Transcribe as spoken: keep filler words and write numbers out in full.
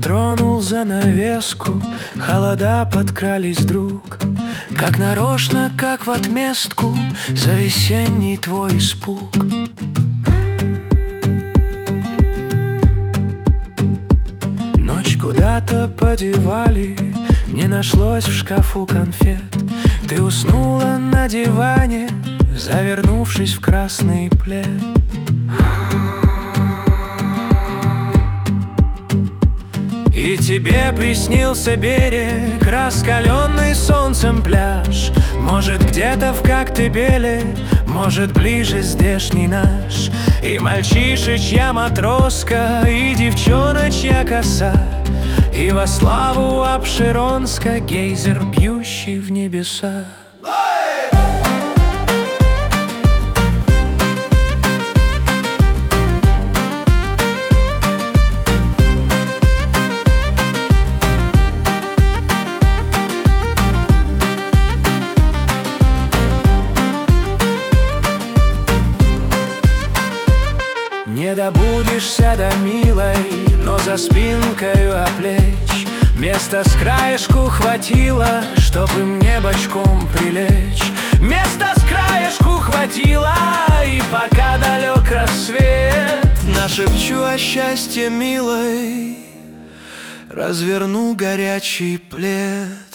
тронул занавеску, холода подкрались вдруг, как нарочно, как в отместку за весенний твой испуг. Ночь куда-то подевали, не нашлось в шкафу конфет. Ты уснула на диване, завернувшись в красный плед. И тебе приснился берег, раскаленный солнцем пляж. Может, где-то в Коктебеле, может, ближе здешний наш. И мальчишечья матроска, и девчоночья коса, и во славу Апшеронска гейзер, бьющий в небеса. Не добудешься до милой, но за спинкою о плеч места с краешку хватило, чтобы мне бочком прилечь. Места с краешку хватило, и пока далек рассвет, нашепчу о счастье милой, разверну горячий плед.